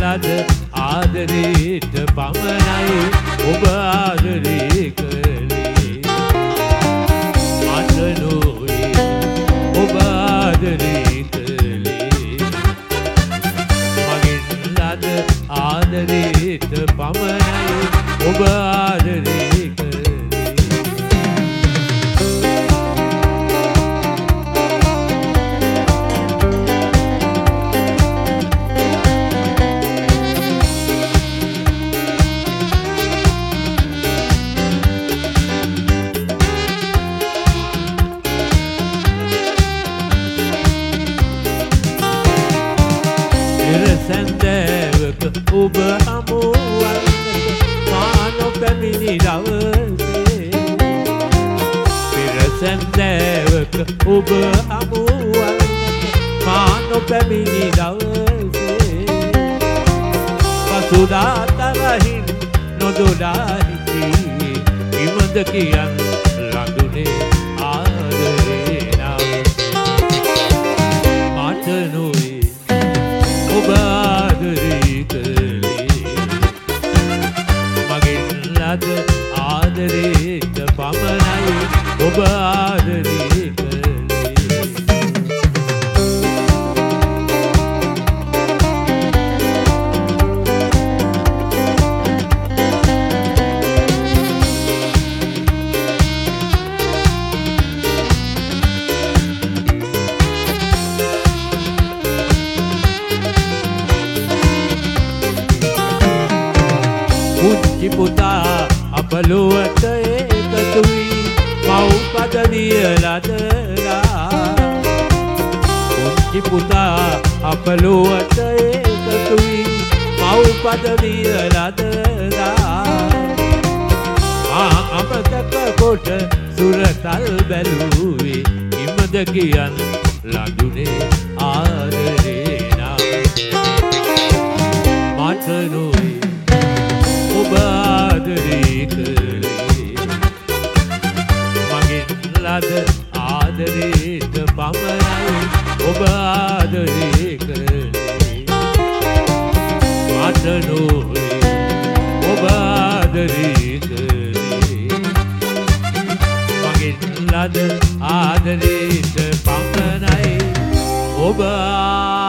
ලද ආදරේට පමණයි ඔබ ආදරේ කළේ මට නොවේ ඔබ ආදරේ කළේ මගෙන් ලද ආදරේට පමණයි ඔබ ආදරේ කළේ සැන්දෑවක ඔබ හමුවන්නට මා නොපැමිණි දවසේ පෙර සැන්දෑවක ඔබ හමුවන්නට මා නොපැමිණි දවසේ පසුදා තරහින් නොදොඩා හිටියේ ඉමද කියන් ළඟුනේ ආදරේ නම් මට නොවේ ඔබ ආදරේ කළේ මගෙන් ලද ආදරේට පමණයි ඔබ ආදරේ කළේ පුංචි පුතා අප ලොවට එකතු වී මව් පදවිය ලදලා පුංචි පුතා අප ලොවට එකතු වී මව් පදවිය ලදලා අමතක කොට සුරතල් බැලුවේ ඉමද කියන් ළඟුනේ ආදරේ නම් මට නොවේ ඔබ ආදරේ කළේ මගෙන් ලද ආදරේට පමණයි ඔබ ආදරේ කළේ මට නොවේ ඔබ ආදරේ කළේ මගෙන් ලද ආදරේට පමණයි ඔබ